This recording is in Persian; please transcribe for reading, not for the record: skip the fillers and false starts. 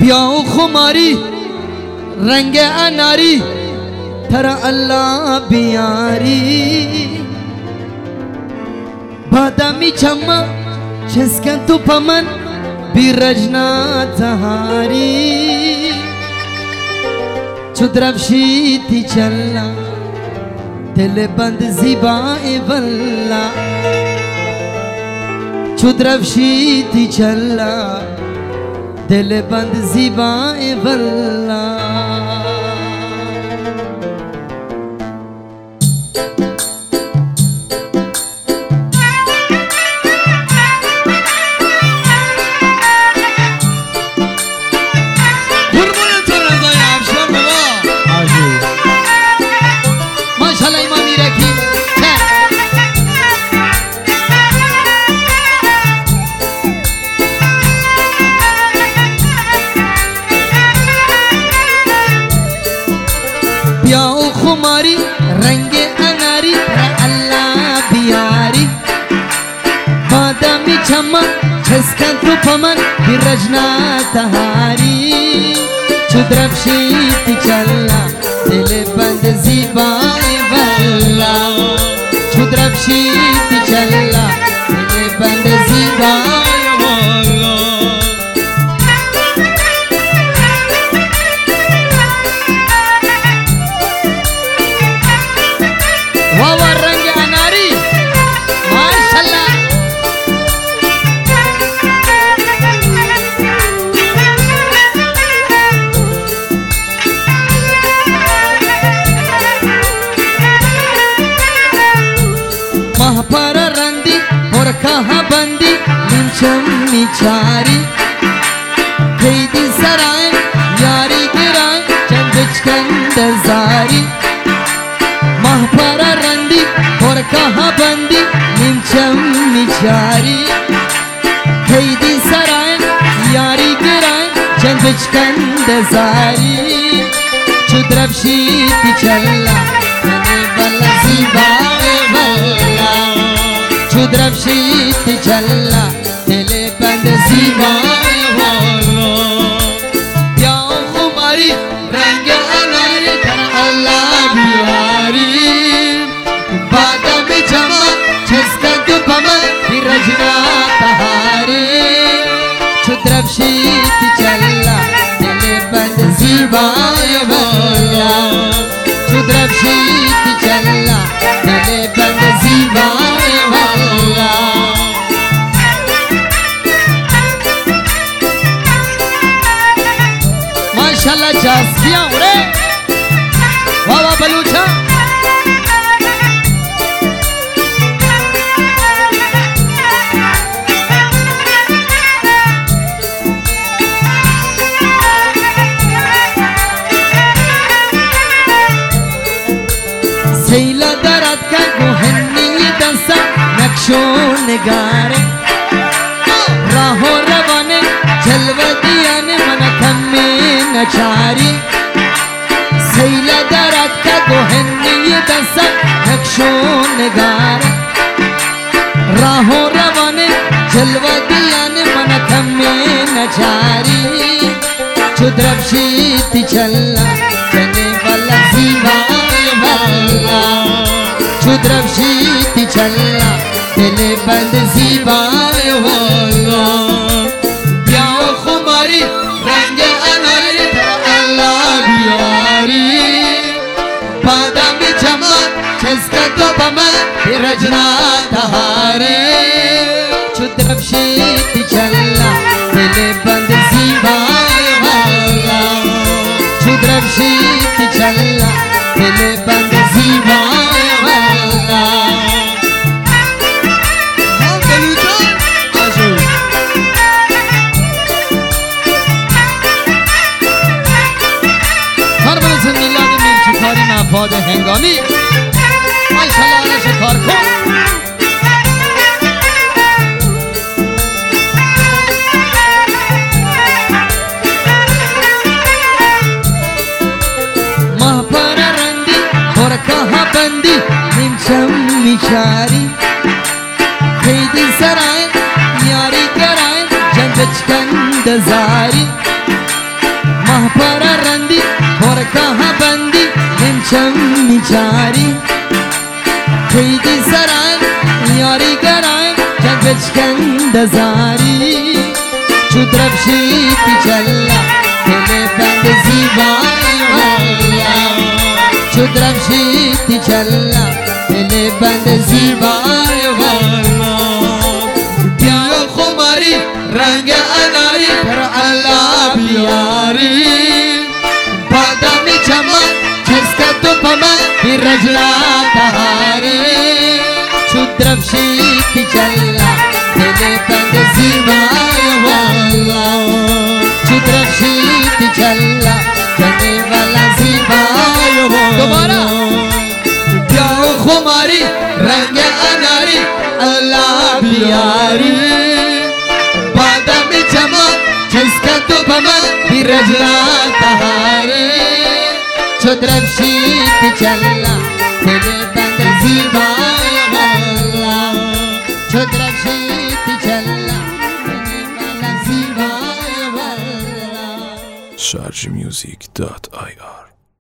पियाओ खुमारी रंग अनारी थरा अल्लाह बियारी बादामी चम्मा छस्कन तू पमन बिरजना तहारी चुद्रवशी थी चलना दिल बंद ज़िबाए वल्ला चुद्रवशी थी चलना दिल बंद ज़िबाए वल्ला पियाओ खुमारी रंगे अनारी अल्लाह बियारी बादामी चम्मा छस्कन तू पमन बिरजना तहारी चुद्रवशी थी चलना दिल बंद ज़िबाए वल्ला चुद्रवशी थी चलना दिल बंद ज़िबाए महापर रंदी और कहा बंदी निचम निचारी खैदी सराय यारी गिराय चंदजारी महापर रंदी और कहा बंदी निचम निचारी खैदी सराय यारी गिराय चंदजारी चुद्रवशी थी चलना बल्ला ज़िबाए वल्ला चुद्रवशी थी चलना दिल बंद ज़िबाए वल्ला पियाओ खुमारी रंग अनारी थरा अल्लाह बियारी बादामी चम्मा छस्कन तू पमन बिरजना तहारी चुद्रवशी थी चलना दिल बंद ज़िबाए वल्ला चुद्रवशी थी चलना दिल बंद ज़िबाए वल्ला माशाल्लाह जासिया उड़े वाह वाह बलूचा सैला दरात का गोहन्नी दंसा नक्शो निगारे राहो रवाने जलवा दिया ने मन खम्मे नचारी सैला दरात का गोहन्नी दंसा नक्शो निगारे राहो रवाने जलवा दिया ने मन खम्मे नचारी चुद्रवशी थी चलना जने वाला ज़िबाए वल्ला चुद्रवशी थी चलना दिल बंद ज़िबाए वल्ला पियाओ खुमारी रंग अनारी अल्लाह बियारी बादामी चम्मा छस्कन तू पमन बिरजना तहारी चुद्रवशी थी चलना दिल बंद ज़िबाए वल्ला चुद्रवशी थी चलना दिल बंद ज़िबाए वल्ला हर बरस मिलाद में शिकारी ना पौध हंगामी माशाल्लाह शिकार को महापर रंदी और कहा बंदी निचम निचारी खैदी सराय यारी कराय चंदजारी پارا رندی پرکه بندی نمچم میچاری خیلی سران یاری گران چند بچکن دزاری چو درفشی پیچلا دل بند زیبای والا چو درفشی پیچلا دل بند زیبای والا بیا خماری رنگ اناری پر الله بیاری بادامی چمن چسکت تو پمن بی رجلا تهاری چو درفشی پیچلا دل بند زیبای والا چو درفشی پیچلا دل والا زیبای والا دوباره بیا خماری رنگ اناری الله بیاری بادامی چمن چسکت تو پمن بی رجلا تهاری چو درفشی پیچلا دل بند زیبای والا چو درفشی پیچلا دل بند زیبای والا sharjmusic.ir